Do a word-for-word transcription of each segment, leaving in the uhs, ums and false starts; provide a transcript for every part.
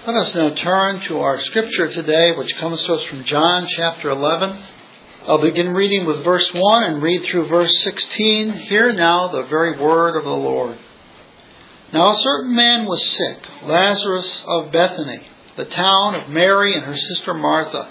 Let us now turn to our scripture today, which comes to us from John chapter eleven. I'll begin reading with verse one and read through verse sixteen. Hear now the very word of the Lord. Now a certain man was sick, Lazarus of Bethany, the town of Mary and her sister Martha.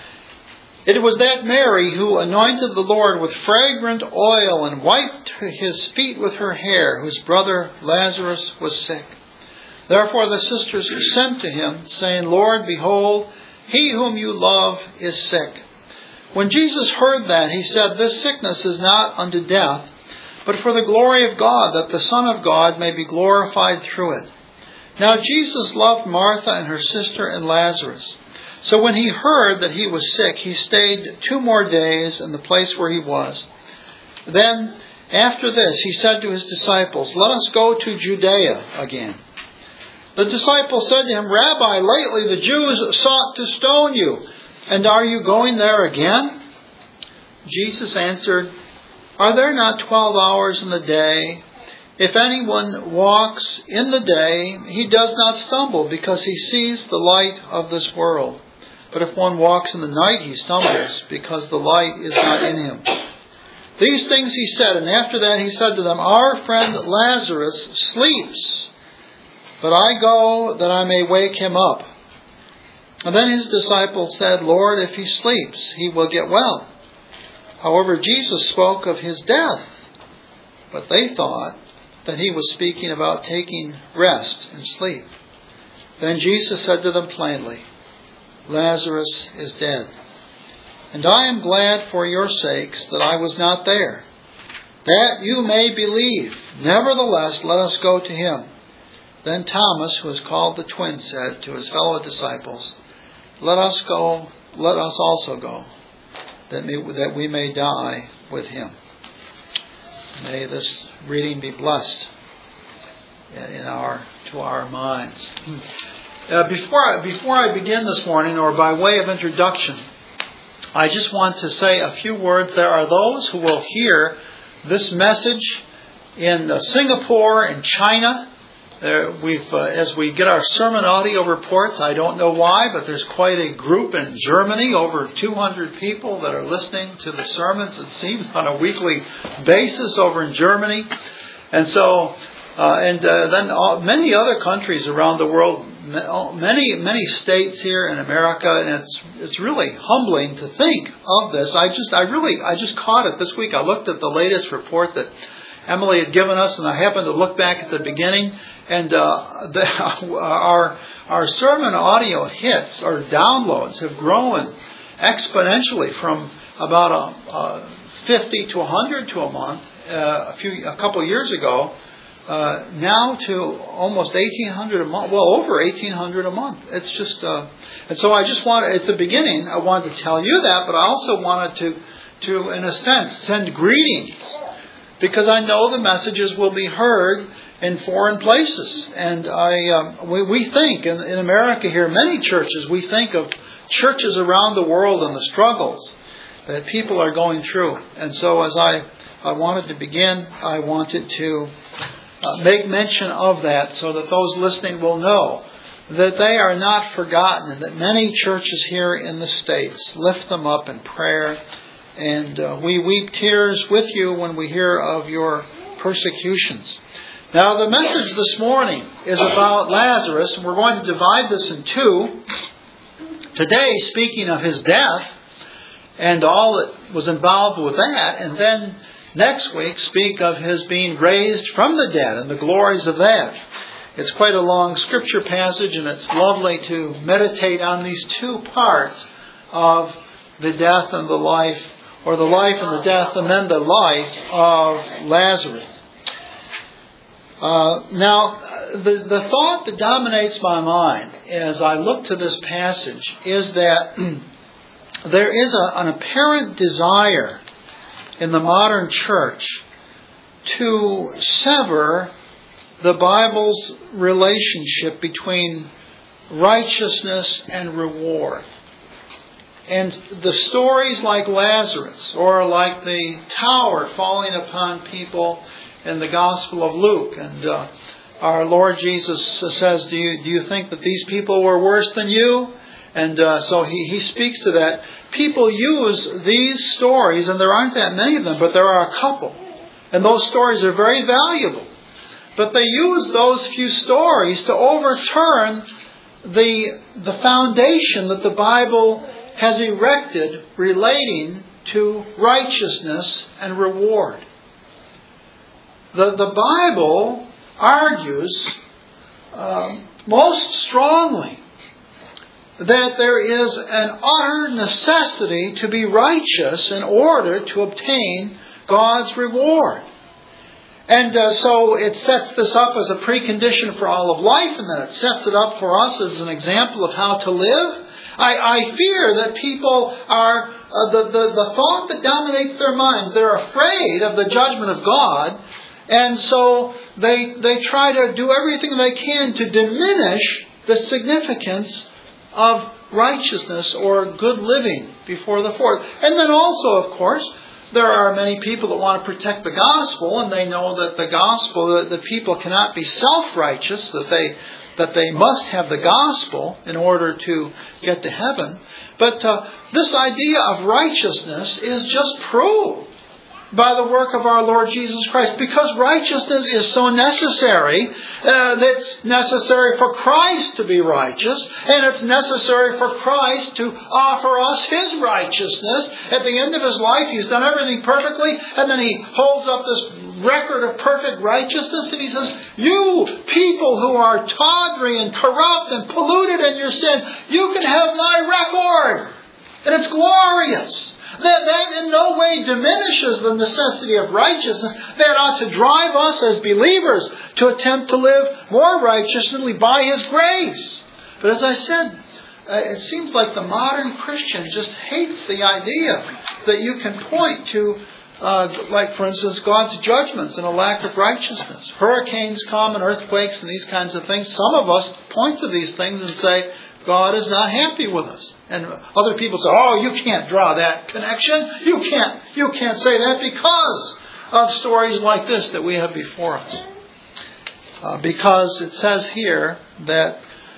It was that Mary who anointed the Lord with fragrant oil and wiped his feet with her hair, whose brother Lazarus was sick. Therefore the sisters sent to him, saying, Lord, behold, he whom you love is sick. When Jesus heard that, he said, This sickness is not unto death, but for the glory of God, that the Son of God may be glorified through it. Now Jesus loved Martha and her sister and Lazarus. So when he heard that he was sick, he stayed two more days in the place where he was. Then, after this, he said to his disciples, Let us go to Judea again. The disciples said to him, Rabbi, lately the Jews sought to stone you, and are you going there again? Jesus answered, Are there not twelve hours in the day? If anyone walks in the day, he does not stumble, because he sees the light of this world. But if one walks in the night, he stumbles, because the light is not in him. These things he said, and after that he said to them, Our friend Lazarus sleeps, but I go that I may wake him up. And then his disciples said, Lord, if he sleeps, he will get well. However, Jesus spoke of his death, but they thought that he was speaking about taking rest and sleep. Then Jesus said to them plainly, Lazarus is dead, and I am glad for your sakes that I was not there, that you may believe. Nevertheless, let us go to him. Then Thomas, who is called the twin, said to his fellow disciples, Let us go, let us also go, that we, that we may die with him. May this reading be blessed in our to our minds. Uh, before I, before I begin this morning, or by way of introduction, I just want to say a few words. There are those who will hear this message in uh, Singapore and China. There, we've, uh, as we get our sermon audio reports, I don't know why, but there's quite a group in Germany, over two hundred people that are listening to the sermons, it seems, on a weekly basis over in Germany. And so, uh, and uh, then all, many other countries around the world, many, many states here in America, and it's it's really humbling to think of this. I just, I really, I just caught it this week. I looked at the latest report that Emily had given us, and I happened to look back at the beginning, and uh, the, our our sermon audio hits or downloads have grown exponentially from about a, a fifty to one hundred to a month uh, a few a couple of years ago, uh, now to almost eighteen hundred a month. Well, over eighteen hundred a month. It's just, uh, and so I just wanted at the beginning I wanted to tell you that, but I also wanted to to in a sense send greetings, because I know the messages will be heard in foreign places. And I, um, we, we think, in, in America here, many churches, we think of churches around the world and the struggles that people are going through. And so as I, I wanted to begin, I wanted to uh, make mention of that so that those listening will know that they are not forgotten, and that many churches here in the States lift them up in prayer. And uh, we weep tears with you when we hear of your persecutions. Now, the message this morning is about Lazarus, and we're going to divide this in two. Today, speaking of his death and all that was involved with that, and then next week speak of his being raised from the dead and the glories of that. It's quite a long scripture passage, and it's lovely to meditate on these two parts of the death and the life, or the life and the death, and then the life of Lazarus. Uh, now, the, the thought that dominates my mind as I look to this passage is that there is a, an apparent desire in the modern church to sever the Bible's relationship between righteousness and reward. And the stories like Lazarus, or like the tower falling upon people in the Gospel of Luke, and uh, our Lord Jesus says, do you, do you think that these people were worse than you? And uh, so he, he speaks to that. People use these stories, and there aren't that many of them, but there are a couple. And those stories are very valuable. But they use those few stories to overturn the, the foundation that the Bible has erected relating to righteousness and reward. The, the Bible argues uh, most strongly that there is an utter necessity to be righteous in order to obtain God's reward. And uh, so it sets this up as a precondition for all of life, and then it sets it up for us as an example of how to live. I, I fear that people are, uh, the, the, the thought that dominates their minds, they're afraid of the judgment of God, and so they, they try to do everything they can to diminish the significance of righteousness or good living before the Lord. And then also, of course, there are many people that want to protect the gospel, and they know that the gospel, that the people cannot be self-righteous, that they that they must have the gospel in order to get to heaven. But uh, this idea of righteousness is just proved by the work of our Lord Jesus Christ. Because righteousness is so necessary, uh, it's necessary for Christ to be righteous, and it's necessary for Christ to offer us His righteousness. At the end of His life, He's done everything perfectly, and then He holds up this record of perfect righteousness, and He says, you people who are tawdry and corrupt and polluted in your sin, you can have my record. And it's glorious. That, that in no way diminishes the necessity of righteousness. That ought to drive us as believers to attempt to live more righteously by His grace. But as I said, uh, it seems like the modern Christian just hates the idea that you can point to, uh, like for instance, God's judgments and a lack of righteousness. Hurricanes come and earthquakes and these kinds of things. Some of us point to these things and say, God is not happy with us. And other people say, oh, you can't draw that connection. You can't, you can't say that because of stories like this that we have before us. Uh, because it says here that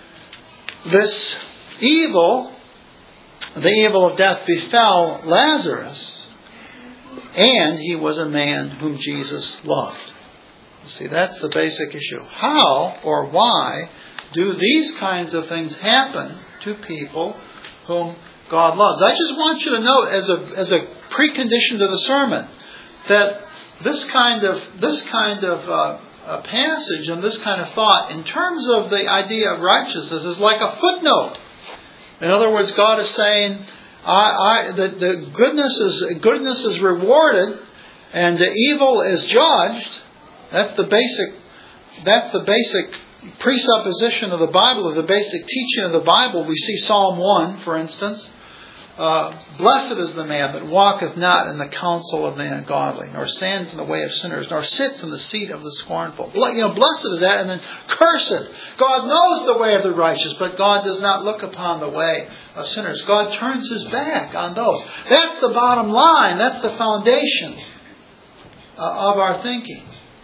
this evil, the evil of death, befell Lazarus, and he was a man whom Jesus loved. You see, that's the basic issue. How or why do these kinds of things happen to people whom God loves? I just want you to note as a as a precondition to the sermon that this kind of this kind of uh, a passage and this kind of thought in terms of the idea of righteousness is like a footnote. In other words, God is saying, I, I the, the goodness is goodness is rewarded and the evil is judged. That's the basic. That's the basic. presupposition of the Bible, of the basic teaching of the Bible. We see Psalm one, for instance. Uh, Blessed is the man that walketh not in the counsel of the ungodly, nor stands in the way of sinners, nor sits in the seat of the scornful. You know, blessed is that, and then cursed. God knows the way of the righteous, but God does not look upon the way of sinners. God turns His back on those. That's the bottom line. That's the foundation uh, of our thinking.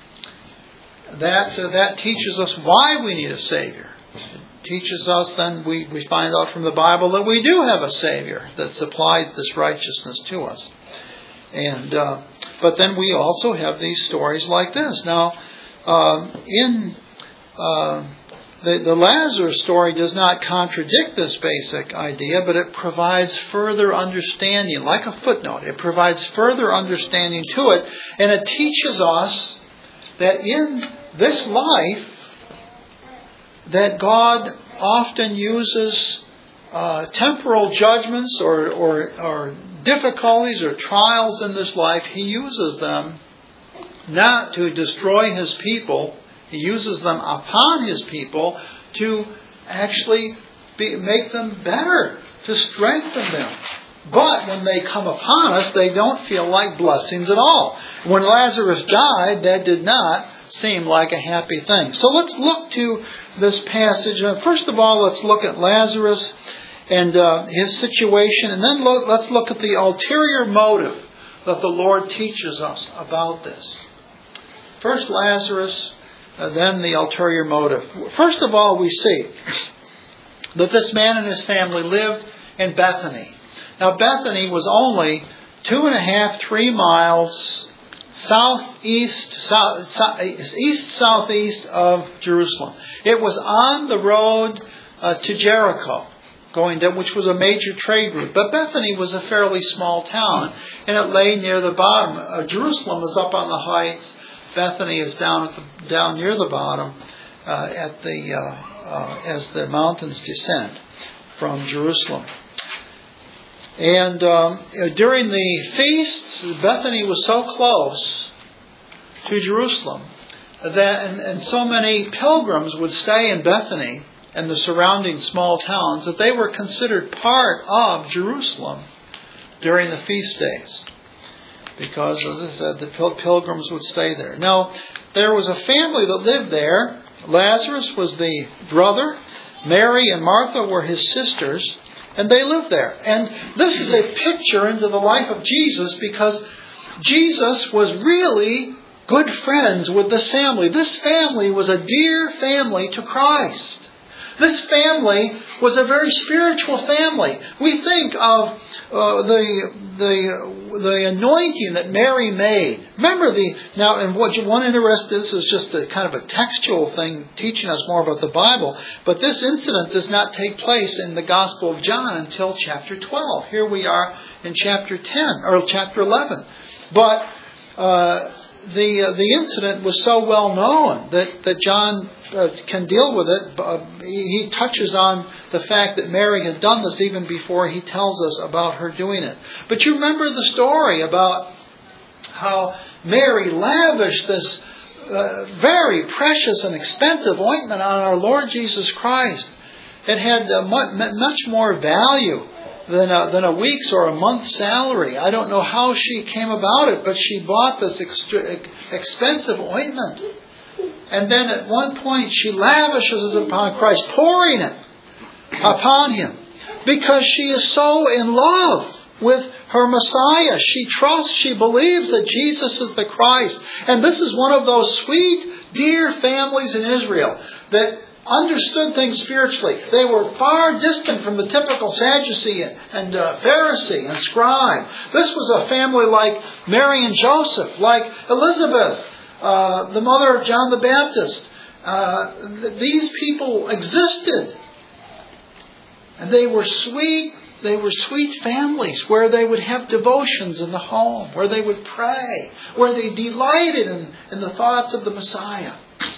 That uh, that teaches us why we need a Savior. It teaches us then, we, we find out from the Bible that we do have a Savior that supplies this righteousness to us. And uh, but then we also have these stories like this. Now, um, in uh, the, the Lazarus story does not contradict this basic idea, but it provides further understanding, like a footnote. It provides further understanding to it, and it teaches us that in this life, that God often uses uh, temporal judgments or, or, or difficulties or trials in this life. He uses them not to destroy His people. He uses them upon His people to actually be, make them better, to strengthen them. But when they come upon us, they don't feel like blessings at all. When Lazarus died, that did not seem like a happy thing. So let's look to this passage. Uh, first of all, let's look at Lazarus and uh, his situation, and then look, let's look at the ulterior motive that the Lord teaches us about this. First, Lazarus uh, than the ulterior motive. First of all, we see that this man and his family lived in Bethany. Now, Bethany was only two and a half, three miles southeast, south, south, east, southeast of Jerusalem. It was on the road uh, to Jericho, going down, which was a major trade route. But Bethany was a fairly small town, and it lay near the bottom. Uh, Jerusalem is up on the heights. Bethany is down at the, down near the bottom, uh, at the uh, uh, as the mountains descend from Jerusalem. And um, during the feasts, Bethany was so close to Jerusalem that, and, and so many pilgrims would stay in Bethany and the surrounding small towns, that they were considered part of Jerusalem during the feast days, because as I said, the pilgrims would stay there. Now, there was a family that lived there. Lazarus was the brother. Mary and Martha were his sisters. And they lived there. And this is a picture into the life of Jesus, because Jesus was really good friends with this family. This family was a dear family to Christ. This family was a very spiritual family. We think of uh, the the the anointing that Mary made. Remember the now, and what you want to interest this is just a kind of a textual thing, teaching us more about the Bible. But this incident does not take place in the Gospel of John until chapter twelve. Here we are in chapter ten or chapter eleven. But uh, the uh, the incident was so well known that that John uh, can deal with it. Uh, he, he touches on the fact that Mary had done this even before he tells us about her doing it. But you remember the story about how Mary lavished this uh, very precious and expensive ointment on our Lord Jesus Christ. It had uh, much, much more value than a, than a week's or a month's salary. I don't know how she came about it, but she bought this extra, expensive ointment. And then at one point she lavishes it upon Christ, pouring it upon Him, because she is so in love with her Messiah. She trusts, she believes that Jesus is the Christ. And this is one of those sweet, dear families in Israel that understood things spiritually. They were far distant from the typical Sadducee and uh, Pharisee and scribe. This was a family like Mary and Joseph, like Elizabeth, uh, the mother of John the Baptist. Uh, th- these people existed. And they were sweet, they were sweet families where they would have devotions in the home, where they would pray, where they delighted in, in the thoughts of the Messiah.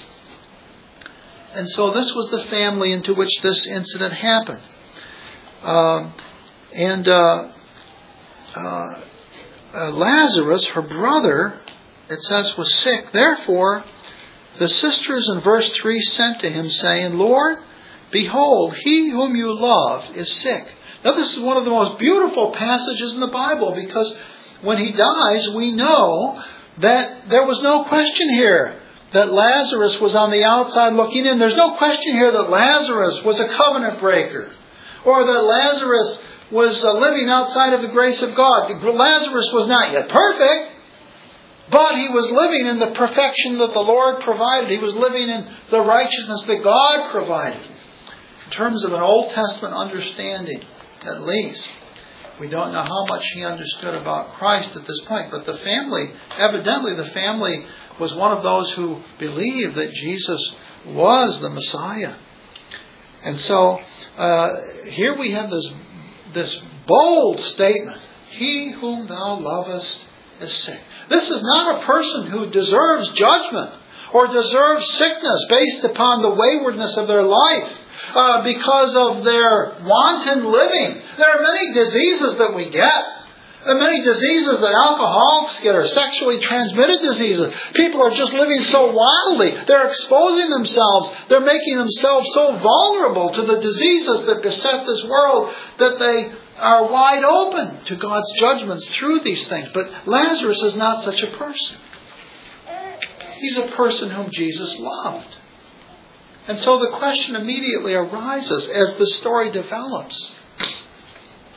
And so this was the family into which this incident happened. Um, and uh, uh, uh, Lazarus, her brother, it says, was sick. Therefore, the sisters in verse three sent to him, saying, Lord, behold, he whom you love is sick. Now this is one of the most beautiful passages in the Bible, because when he dies, we know that there was no question here that Lazarus was on the outside looking in. There's no question here that Lazarus was a covenant breaker, or that Lazarus was uh, living outside of the grace of God. Lazarus was not yet perfect, but he was living in the perfection that the Lord provided. He was living in the righteousness that God provided. In terms of an Old Testament understanding, at least. We don't know how much he understood about Christ at this point, but the family, evidently the family was one of those who believed that Jesus was the Messiah. And so uh, here we have this, this bold statement, he whom thou lovest is sick. This is not a person who deserves judgment or deserves sickness based upon the waywardness of their life. Uh, because of their wanton living. There are many diseases that we get. There are many diseases that alcoholics get, or sexually transmitted diseases. People are just living so wildly. They're exposing themselves. They're making themselves so vulnerable to the diseases that beset this world that they are wide open to God's judgments through these things. But Lazarus is not such a person. He's a person whom Jesus loved. And so the question immediately arises as the story develops.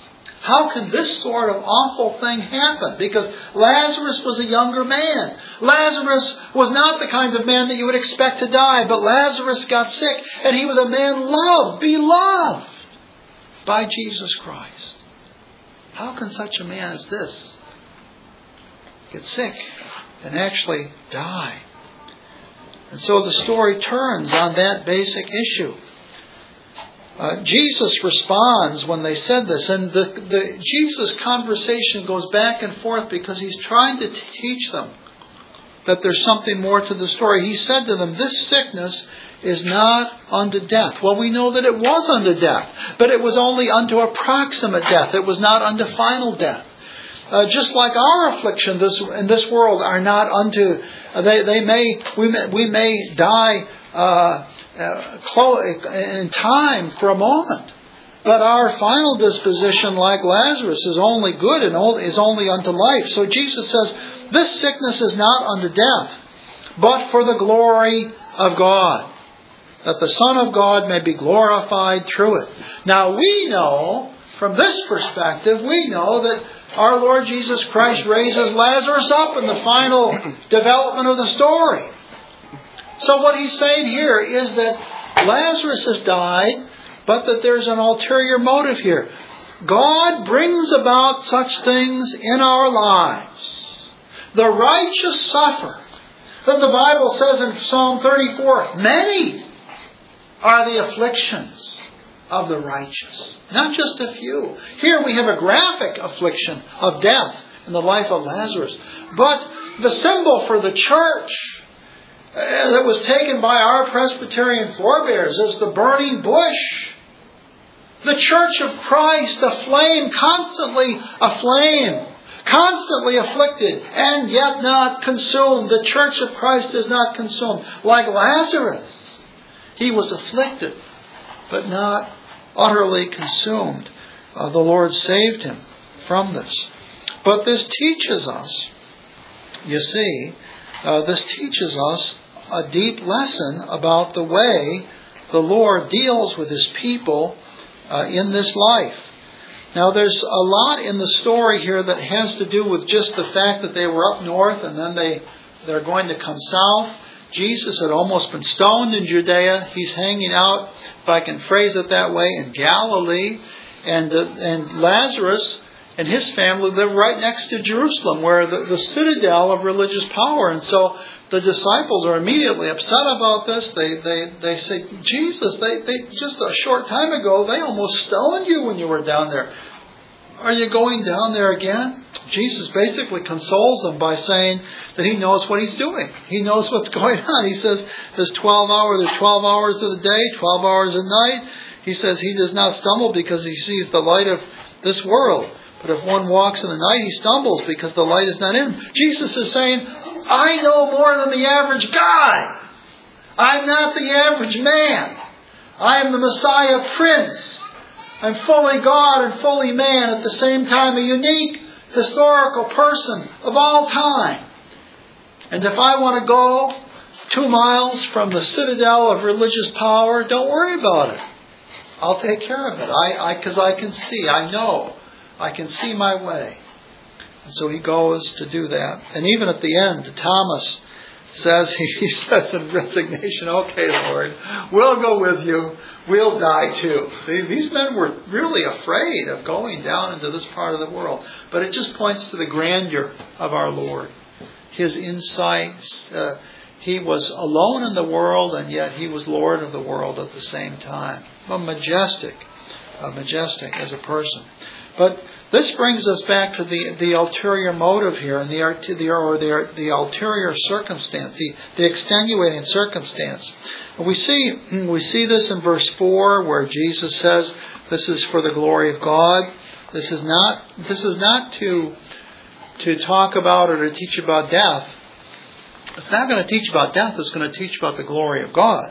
How can this sort of awful thing happen? Because Lazarus was a younger man. Lazarus was not the kind of man that you would expect to die, but Lazarus got sick, and he was a man loved, beloved by Jesus Christ. How can such a man as this get sick and actually die? And so the story turns on that basic issue. Uh, Jesus responds when they said this, and the, the Jesus conversation goes back and forth because he's trying to t- teach them that there's something more to the story. He said to them, this sickness is not unto death. Well, we know that it was unto death, but it was only unto approximate death. It was not unto final death. Uh, just like our afflictions this, in this world are not unto, uh, they, they may, we may, we may die uh, uh, in time for a moment. But our final disposition, like Lazarus, is only good and is only unto life. So Jesus says, this sickness is not unto death, but for the glory of God, that the Son of God may be glorified through it. Now we know, from this perspective, we know that our Lord Jesus Christ raises Lazarus up in the final development of the story. So what he's saying here is that Lazarus has died, but that there's an ulterior motive here. God brings about such things in our lives. The righteous suffer. Then the Bible says in Psalm thirty-four, many are the afflictions of the righteous. Not just a few. Here we have a graphic affliction of death in the life of Lazarus. But the symbol for the church uh, that was taken by our Presbyterian forebears is the burning bush. The church of Christ, aflame, constantly aflame, constantly afflicted, and yet not consumed. The church of Christ is not consumed. Like Lazarus, he was afflicted, but not utterly consumed. Uh, the Lord saved him from this. But this teaches us, you see, uh, this teaches us a deep lesson about the way the Lord deals with His people uh, in this life. Now there's a lot in the story here that has to do with just the fact that they were up north and then they, they're going to come south. Jesus had almost been stoned in Judea. He's hanging out, if I can phrase it that way, in Galilee. And uh, and Lazarus and his family live right next to Jerusalem, where the, the citadel of religious power. And so the disciples are immediately upset about this. They they they say, Jesus, they, they just a short time ago, they almost stoned you when you were down there. Are you going down there again? Jesus basically consoles them by saying that He knows what He's doing. He knows what's going on. He says there's twelve hours, there's twelve hours of the day, twelve hours at night. He says He does not stumble because He sees the light of this world. But if one walks in the night, he stumbles because the light is not in him. Jesus is saying, I know more than the average guy. I'm not the average man. I am the Messiah Prince. I'm fully God and fully man at the same time, a unique historical person of all time. And if I want to go two miles from the citadel of religious power, don't worry about it. I'll take care of it. I, I, 'cause I can see, I know, I can see my way. And so he goes to do that. And even at the end, Thomas says, he says in resignation, okay, Lord, we'll go with you. We'll die too. These men were really afraid of going down into this part of the world. But it just points to the grandeur of our Lord. His insights. Uh, he was alone in the world, and yet He was Lord of the world at the same time. A majestic, a majestic as a person. But this brings us back to the, the ulterior motive here, and the, the or the, the ulterior circumstance, the, the extenuating circumstance. And we see we see this in verse four, where Jesus says, "This is for the glory of God." This is not this is not to to talk about or to teach about death. It's not going to teach about death. It's going to teach about the glory of God.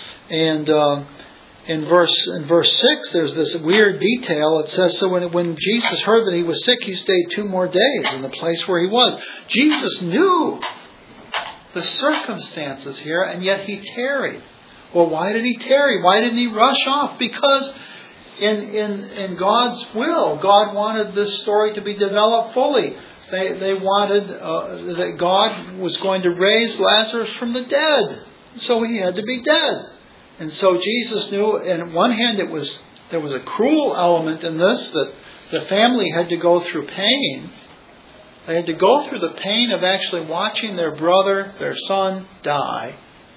And um, In verse in verse six, there's this weird detail. It says, so when, when Jesus heard that he was sick, he stayed two more days in the place where he was. Jesus knew the circumstances here, and yet he tarried. Well, why did he tarry? Why didn't he rush off? Because in, in, in God's will. God wanted this story to be developed fully. They, they wanted uh, that God was going to raise Lazarus from the dead. So he had to be dead. And so Jesus knew, and on one hand, it was there was a cruel element in this, that the family had to go through pain. They had to go through the pain of actually watching their brother, their son, die.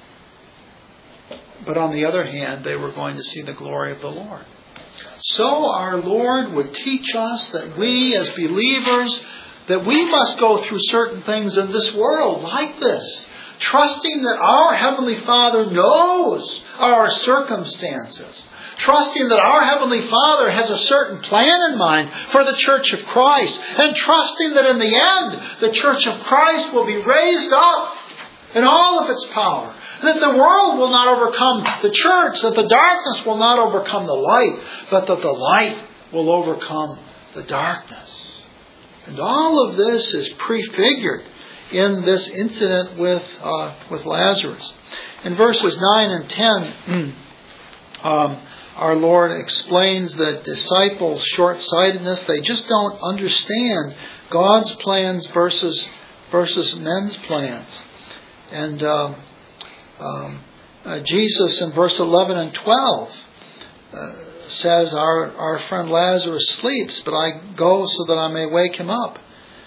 But on the other hand, they were going to see the glory of the Lord. So our Lord would teach us that we as believers, that we must go through certain things in this world like this, trusting that our Heavenly Father knows our circumstances, trusting that our Heavenly Father has a certain plan in mind for the Church of Christ, and trusting that in the end, the Church of Christ will be raised up in all of its power, that the world will not overcome the church, that the darkness will not overcome the light, but that the light will overcome the darkness. And all of this is prefigured in this incident with uh, with Lazarus. In verses nine and ten, um, our Lord explains that disciples' short-sightedness, they just don't understand God's plans versus versus men's plans. And um, um, uh, Jesus in verse eleven and twelve uh, says, our, our friend Lazarus sleeps, but I go so that I may wake him up.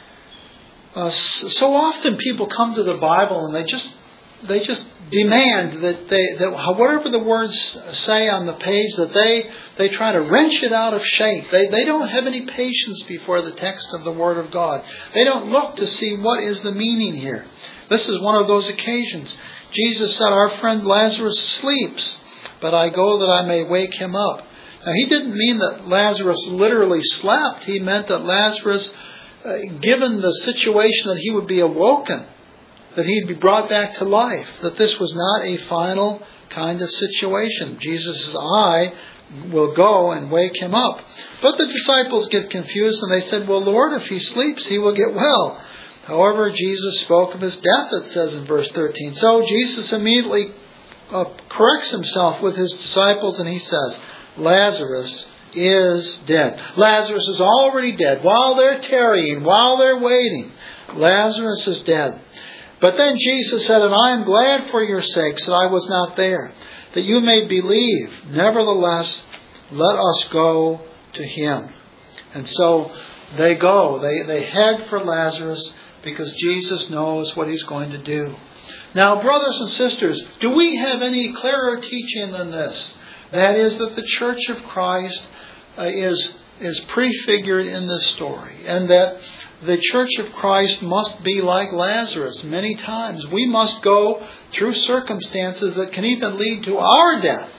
Uh, so often people come to the Bible and they just they just demand that they that whatever the words say on the page, that they they try to wrench it out of shape. They they don't have any patience before the text of the Word of God. They don't look to see what is the meaning here. This is one of those occasions. Jesus said, our friend Lazarus sleeps, but I go that I may wake him up. Now, he didn't mean that Lazarus literally slept. He meant that Lazarus, uh, given the situation that he would be awoken, that he'd be brought back to life, that this was not a final kind of situation. Jesus says, I will go and wake him up. But the disciples get confused and they said, well, Lord, if he sleeps, he will get well. However, Jesus spoke of his death, it says in verse thirteen. So Jesus immediately uh, corrects himself with his disciples and he says, Lazarus is dead. Lazarus is already dead. While they're tarrying, while they're waiting, Lazarus is dead. But then Jesus said, and I am glad for your sakes that I was not there, that you may believe. Nevertheless, let us go to him. And so they go. They, they head for Lazarus because Jesus knows what he's going to do. Now, brothers and sisters, do we have any clearer teaching than this? That is that the Church of Christ uh, is, is prefigured in this story, and that the Church of Christ must be like Lazarus many times. We must go through circumstances that can even lead to our death,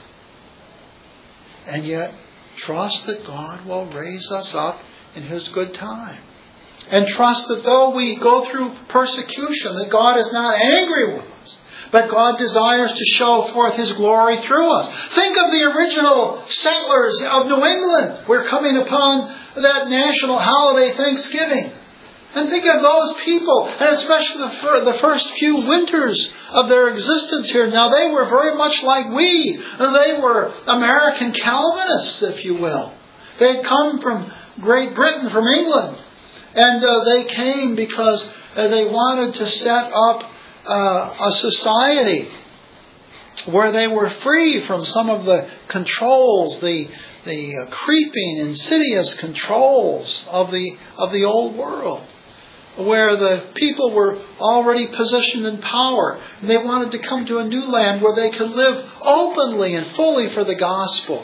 and yet trust that God will raise us up in his good time. And trust that though we go through persecution, that God is not angry with us, but God desires to show forth his glory through us. Think of the original settlers of New England. We're coming upon that national holiday, Thanksgiving. And think of those people, and especially the, the first few winters of their existence here. Now, they were very much like we. They were American Calvinists, if you will. They had come from Great Britain, from England. And uh, they came because uh, they wanted to set up uh, a society where they were free from some of the controls, the the uh, creeping, insidious controls of the of the old world, where the people were already positioned in power. And they wanted to come to a new land where they could live openly and fully for the gospel.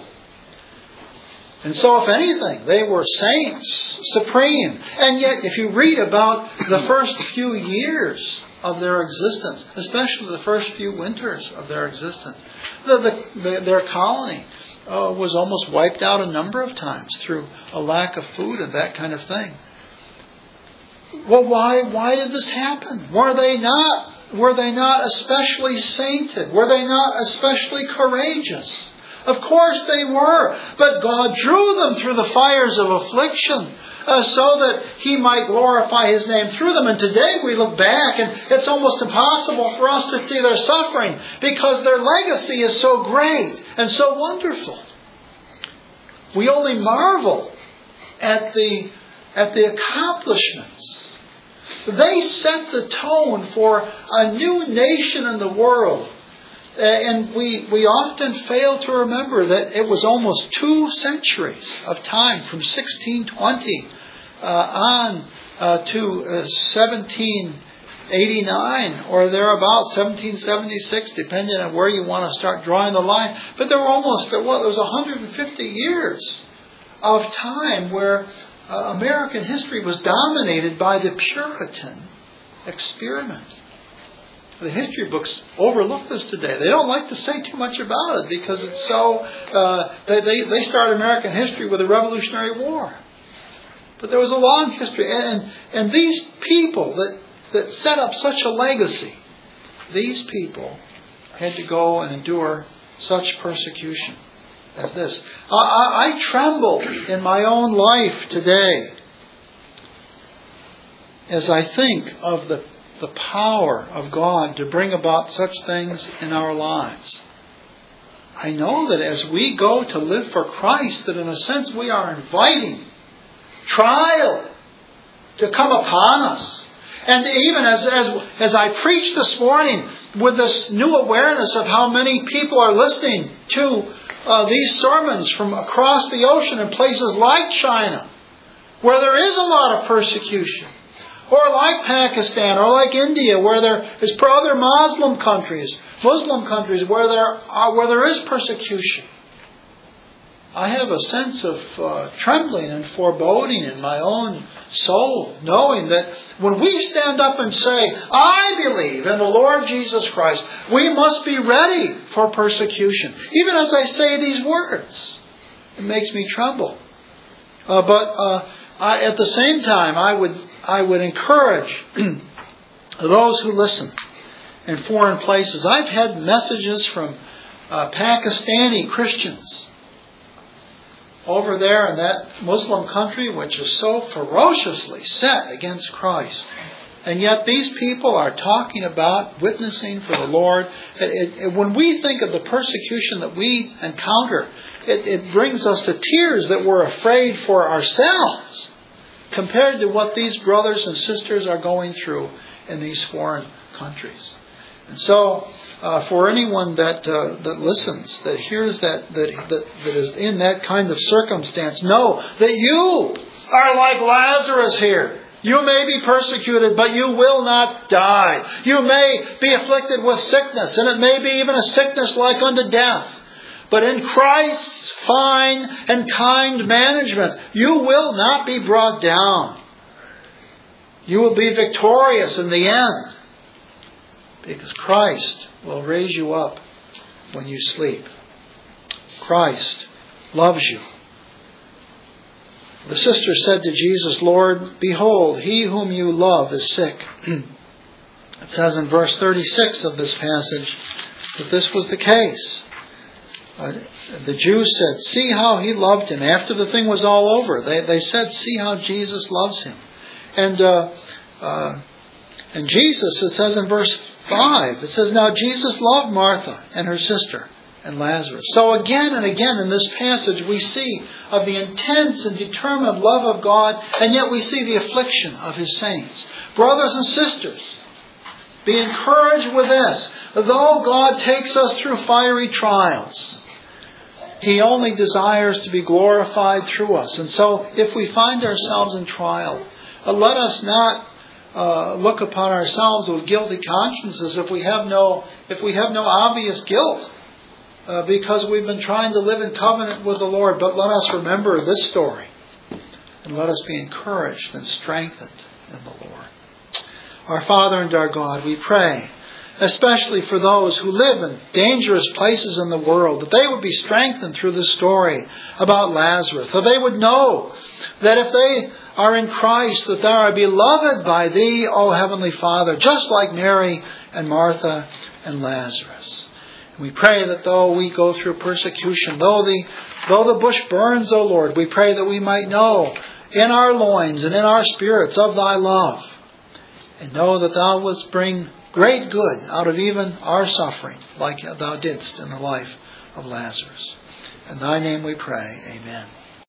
And so, if anything, they were saints, supreme. And yet, if you read about the first few years of their existence, especially the first few winters of their existence, the, the, the, their colony uh, was almost wiped out a number of times through a lack of food and that kind of thing. Well, why, why did this happen? Were they not, were they not especially sainted? Were they not especially courageous? Of course they were, but God drew them through the fires of affliction uh, so that he might glorify his name through them. And today we look back and it's almost impossible for us to see their suffering because their legacy is so great and so wonderful. We only marvel at the, at the accomplishments. They set the tone for a new nation in the world. And we, we often fail to remember that it was almost two centuries of time, from sixteen twenty uh, on uh, to uh, seventeen eighty-nine or thereabouts, seventeen seventy-six, depending on where you want to start drawing the line. But there were almost, well, there was one hundred fifty years of time where uh, American history was dominated by the Puritan experiment. The history books overlook this today. They don't like to say too much about it because it's so... Uh, they, they, they start American history with the Revolutionary War. But there was a long history. And, and these people that, that set up such a legacy, these people had to go and endure such persecution as this. I, I, I tremble in my own life today as I think of the the power of God to bring about such things in our lives. I know that as we go to live for Christ, that in a sense we are inviting trial to come upon us. And even as, as, as I preached this morning with this new awareness of how many people are listening to uh, these sermons from across the ocean in places like China, where there is a lot of persecution, or like Pakistan, or like India, where there is other Muslim countries, Muslim countries where there are, where there is persecution. I have a sense of uh, trembling and foreboding in my own soul, knowing that when we stand up and say, "I believe in the Lord Jesus Christ," we must be ready for persecution. Even as I say these words, it makes me tremble. Uh, but uh, I, at the same time, I would I would encourage those who listen in foreign places. I've had messages from uh, Pakistani Christians over there in that Muslim country, which is so ferociously set against Christ. And yet these people are talking about witnessing for the Lord. It, it, it, when we think of the persecution that we encounter, it, it brings us to tears that we're afraid for ourselves, compared to what these brothers and sisters are going through in these foreign countries. And so, uh, for anyone that uh, that listens, that hears that, that that that is in that kind of circumstance, know that you are like Lazarus here. You may be persecuted, but you will not die. You may be afflicted with sickness, and it may be even a sickness like unto death. But in Christ's fine and kind management, you will not be brought down. You will be victorious in the end, because Christ will raise you up when you sleep. Christ loves you. The sister said to Jesus, "Lord, behold, he whom you love is sick." It says in verse thirty-six of this passage that this was the case. Uh, the Jews said, "See how he loved him." After the thing was all over, they they said, "See how Jesus loves him." And uh, uh, and Jesus, it says in verse five, it says, "Now Jesus loved Martha and her sister and Lazarus." So again and again in this passage we see of the intense and determined love of God, and yet we see the affliction of His saints. Brothers and sisters, be encouraged with this. Though God takes us through fiery trials, He only desires to be glorified through us. And so if we find ourselves in trial, uh, let us not uh, look upon ourselves with guilty consciences if we have no if we have no obvious guilt, uh, because we've been trying to live in covenant with the Lord. But let us remember this story, and let us be encouraged and strengthened in the Lord. Our Father and our God, we pray, especially for those who live in dangerous places in the world, that they would be strengthened through this story about Lazarus, that they would know that if they are in Christ, that they are beloved by Thee, O Heavenly Father, just like Mary and Martha and Lazarus. And we pray that though we go through persecution, though the, though the bush burns, O Lord, we pray that we might know in our loins and in our spirits of Thy love, and know that Thou wouldst bring great good out of even our suffering, like Thou didst in the life of Lazarus. In Thy name we pray. Amen.